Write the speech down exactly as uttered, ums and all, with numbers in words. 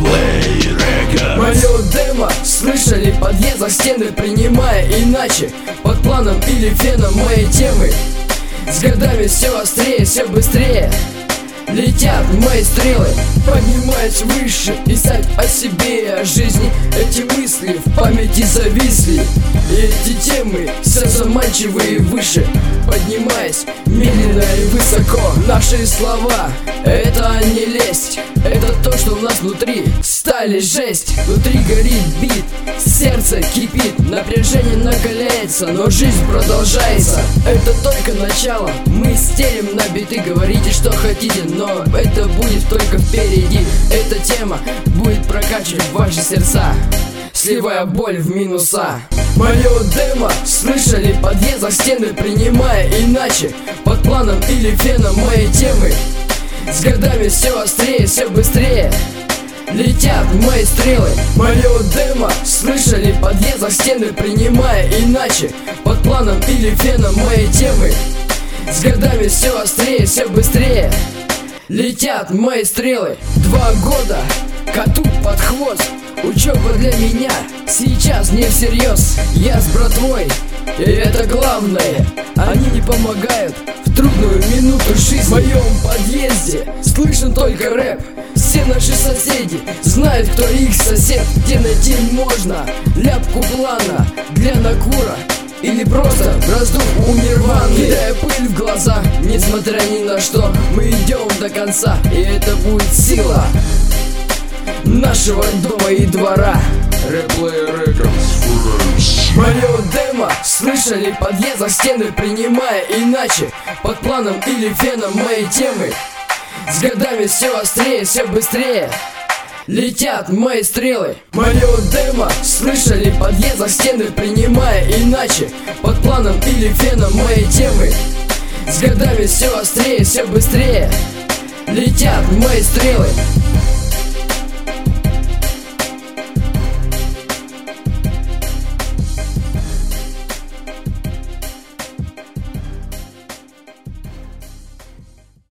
Replay Records. Мое демо слышали в подъездах, стены принимая иначе. Под планом или феном моей темы с годами все острее, все быстрее летят мои стрелы, поднимаясь выше, писать о себе и о жизни. Эти мысли в памяти зависли, и эти темы все заманчивые выше, поднимаясь медленно и высоко. Наши слова — это не лесть, это то, что у нас внутри стали жесть. Внутри горит бит, сердце кипит, напряжение накаляется, но жизнь продолжается. Это только начало, мы стелим на биты, говорите, что хотите, но это будет только впереди. Эта тема будет прокачивать ваши сердца, сливая боль в минуса. Мое демо слышали в подъездах, стены принимая иначе. Под планом или феном моей темы с годами все острее, все быстрее летят мои стрелы. Мое демо слышали в подъездах, стены принимая иначе. Под планом или феном моей темы с годами все острее, все быстрее летят мои стрелы. Два года коту под хвост, учеба для меня сейчас не всерьез. Я с братвой, и это главное, они не помогают в трудную минуту жизни. В моем подъезде слышен только рэп. Все наши соседи знают, кто их сосед. Где найти можно ляпку плана для накура или просто раздув у нирваны. Кидая пыль в глаза, несмотря ни на что, мы идем до конца, и это будет сила нашего дома и двора. Replay Records. Мое демо слышали в подъездах, стены принимая иначе. Под планом или феном моей темы с годами все острее, все быстрее летят мои стрелы. Мое демо слышали в подъездах, стены принимая иначе. Под планом или феном моей темы с годами все острее, все быстрее летят мои стрелы.